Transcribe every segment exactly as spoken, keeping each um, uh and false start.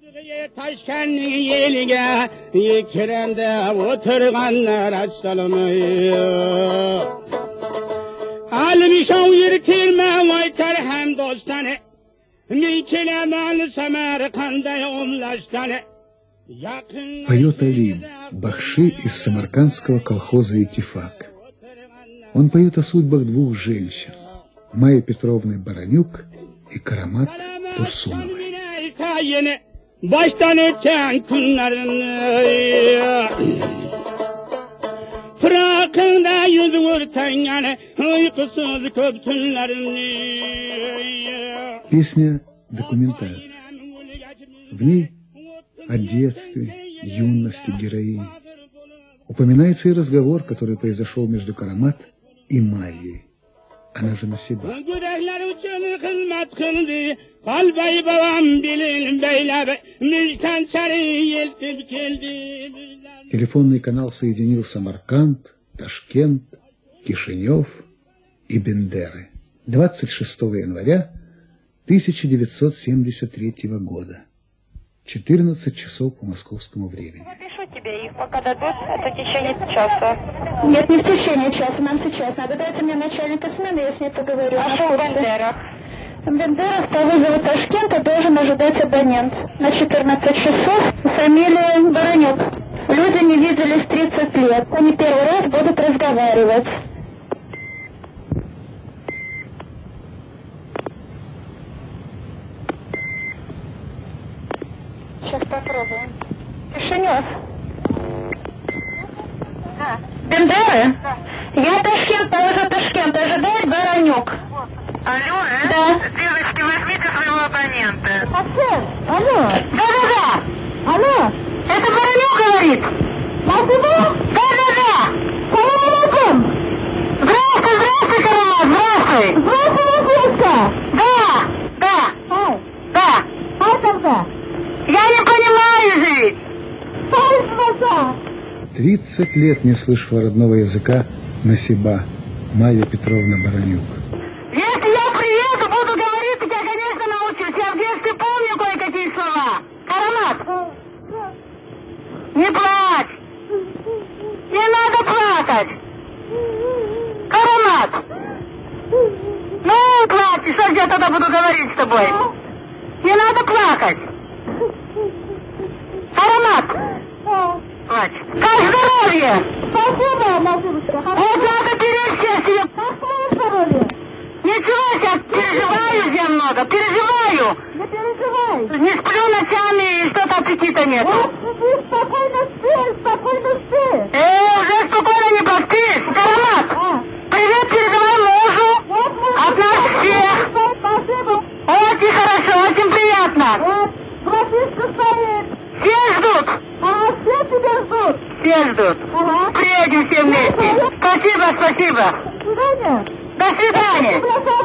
Taşkenli yelige yekirende oturganlar aslanımı Alimi şavir kilme vaytar hem dostane Mikile Самарканда умлаштане Поет Алим, бахши из самаркандского колхоза «Итифак». Он поет о судьбах двух женщин, Майи Петровны Баранюк и Карамат Турсуновой. Песня документальная. В ней о детстве, юности героини. Упоминается и разговор, который произошел между Карамат и Майей. Она же Насиба. Телефонный канал соединил Самарканд, Ташкент, Кишинев и Бендеры. двадцать шестого января тысяча девятьсот семьдесят третьего года. четырнадцать часов по московскому времени. Напишу тебе их, пока дадут, это в течение часа. Нет, не в течение часа, нам сейчас надо. Дайте мне начальника смены, я с ней поговорю. А что в Бендерах? В Бендерах по вызову Ташкента должен ожидать абонент на четырнадцать часов. Фамилия Баранюк. Люди не виделись тридцать лет. Они первый раз будут разговаривать. Сейчас попробуем. Кишинев. А. Бендеры? Да. Я Ташкент, положу Ташкент. Ожидает Баранюк. Алло, э? Да. Девочки, возьмите своего абонента. Офицер, алло. Да-да-да. Алло. Это Баранюк говорит. Спасибо. Да-да-да. Салам алейкум. Здравствуй, здравствуй, Карамат, здравствуй. Здравствуй, Васильевка. Да, да. Ай. Да. Ай, тогда. Я не понимаю жить. Тридцать лет не слышала родного языка Насиба, Майя Петровна Баранюк. Если я приеду, буду говорить, я, конечно, научусь. Я в детстве помню кое-какие слова. Карамат, не плачь. Не надо плакать. Карамат. Ну, плачь, что же я тогда буду говорить с тобой? Не надо плакать. Карамат. Плачь. Как здоровье? Спасибо, Назирушка. Вот надо беречь себе. Как твое здоровье? Ничего, сейчас переживаю я много, переживаю. Не переживай. Не сплю ночами, и что-то аппетита нет. Вот, спи, спокойно спи, спокойно спи. Э, уже спокойно не поспишь. Карамат, а? Привет передавай мужу. Вот, от нас всех. Спасибо. Очень хорошо, очень приятно. Вот, братишка стоит. Все ждут. А, все тебя ждут. Все ждут. Ага. Приедем все вместе. Спасибо, спасибо. До свидания. До свидания.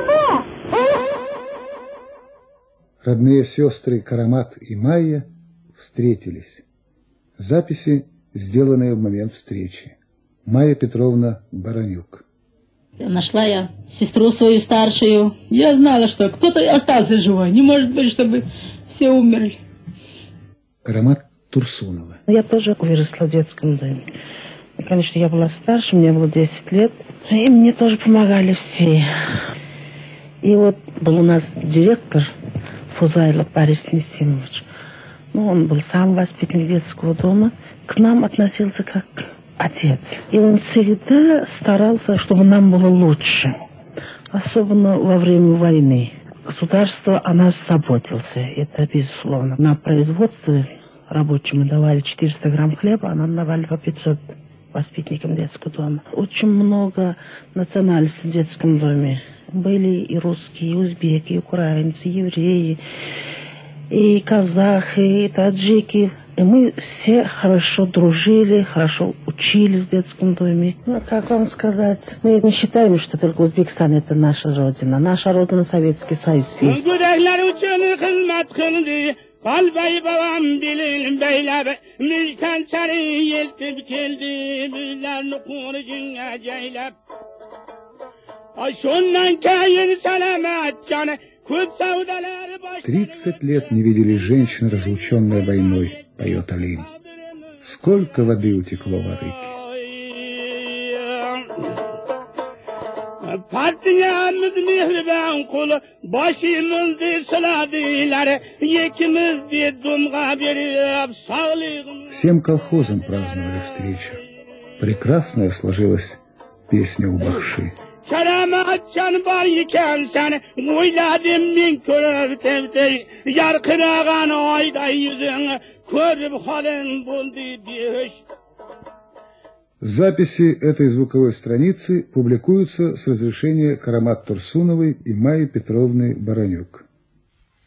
Родные сестры Карамат и Майя встретились. Записи, сделанные в момент встречи. Майя Петровна Баранюк. Нашла я сестру свою старшую. Я знала, что кто-то остался живой. Не может быть, чтобы все умерли. Карамат Турсунова. Я тоже выросла в детском доме. И, конечно, я была старше, мне было десять лет. И мне тоже помогали все. И вот был у нас директор Фузайлов Борис Несимович. Ну, он был сам воспитанник детского дома. К нам относился как отец. И он всегда старался, чтобы нам было лучше. Особенно во время войны. Государство о нас заботился, это безусловно. На производство рабочим давали четыреста грамм хлеба, а нам давали по пятьсот воспитанникам детского дома. Очень много национальностей в детском доме. Были и русские, и узбеки, и украинцы, и евреи, и казахи, и таджики. И мы все хорошо дружили, хорошо учились в детском доме. Ну, как вам сказать, мы не считаем, что только Узбекистан это наша родина. Наша родина Советский Союз весь. Qalbay babam bilin beylab milkan çarı yeltib keldi bizlarni qo'rjinga jaylab Ay shundan keyin salamat joni Тридцать лет не виделись женщины, разлученные войной, поет Алим. Сколько воды утекло в Арыке. Patlayamız mihriban kul, başımızdı sıladılar, yekimizdi dumga berip sağlığımız. Всем колхозам праздновали встречу. Прекрасная сложилась песня у Бахши. Keramatcan var iken sen, uyladım min körüp tevtey, yarkırağan ayda yüzün, körüp halin buldu bir. Записи этой звуковой страницы публикуются с разрешения Карамат Турсуновой и Майи Петровны Баранюк.